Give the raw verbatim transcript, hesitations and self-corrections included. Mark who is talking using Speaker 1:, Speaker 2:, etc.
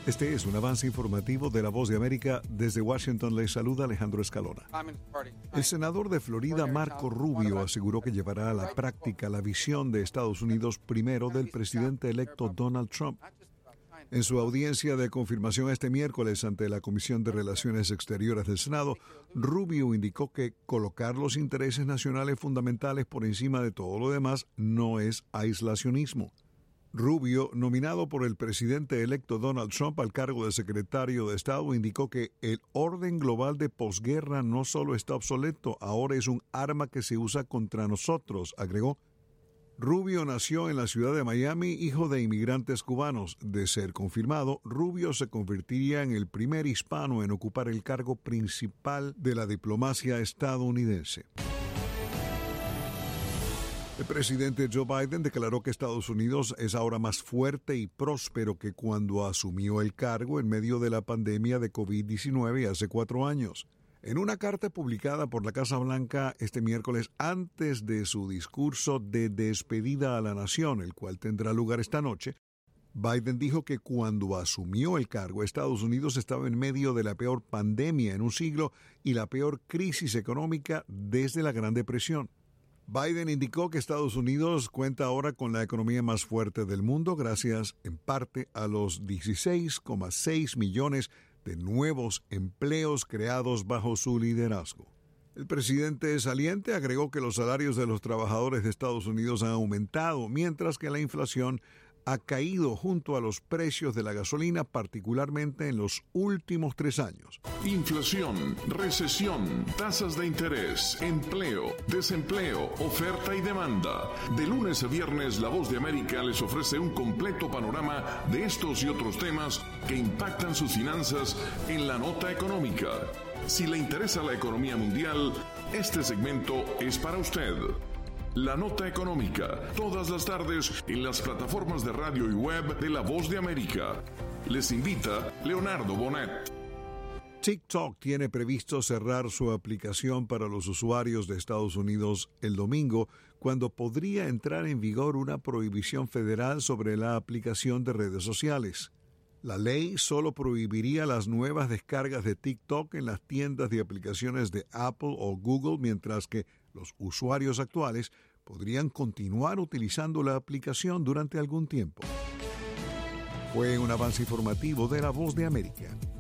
Speaker 1: Este es un avance informativo de La Voz de América. Desde Washington les saluda Alejandro Escalona. El senador de Florida, Marco Rubio, aseguró que llevará a la práctica la visión de Estados Unidos primero del presidente electo Donald Trump. En su audiencia de confirmación este miércoles ante la Comisión de Relaciones Exteriores del Senado, Rubio indicó que colocar los intereses nacionales fundamentales por encima de todo lo demás no es aislacionismo. Rubio, nominado por el presidente electo Donald Trump al cargo de secretario de Estado, indicó que el orden global de posguerra no solo está obsoleto, ahora es un arma que se usa contra nosotros, agregó. Rubio nació en la ciudad de Miami, hijo de inmigrantes cubanos. De ser confirmado, Rubio se convertiría en el primer hispano en ocupar el cargo principal de la diplomacia estadounidense. El presidente Joe Biden declaró que Estados Unidos es ahora más fuerte y próspero que cuando asumió el cargo en medio de la pandemia de covid diecinueve hace cuatro años. En una carta publicada por la Casa Blanca este miércoles antes de su discurso de despedida a la nación, el cual tendrá lugar esta noche, Biden dijo que cuando asumió el cargo, Estados Unidos estaba en medio de la peor pandemia en un siglo y la peor crisis económica desde la Gran Depresión. Biden indicó que Estados Unidos cuenta ahora con la economía más fuerte del mundo gracias, en parte, a los dieciséis coma seis millones de nuevos empleos creados bajo su liderazgo. El presidente saliente agregó que los salarios de los trabajadores de Estados Unidos han aumentado, mientras que la inflación ha caído junto a los precios de la gasolina, particularmente en los últimos tres años.
Speaker 2: Inflación, recesión, tasas de interés, empleo, desempleo, oferta y demanda. De lunes a viernes, La Voz de América les ofrece un completo panorama de estos y otros temas que impactan sus finanzas en la nota económica. Si le interesa la economía mundial, este segmento es para usted. La Nota Económica, todas las tardes en las plataformas de radio y web de La Voz de América. Les invita Leonardo Bonet.
Speaker 1: TikTok tiene previsto cerrar su aplicación para los usuarios de Estados Unidos el domingo, cuando podría entrar en vigor una prohibición federal sobre la aplicación de redes sociales. La ley solo prohibiría las nuevas descargas de TikTok en las tiendas de aplicaciones de Apple o Google, mientras que los usuarios actuales podrían continuar utilizando la aplicación durante algún tiempo. Fue un avance informativo de La Voz de América.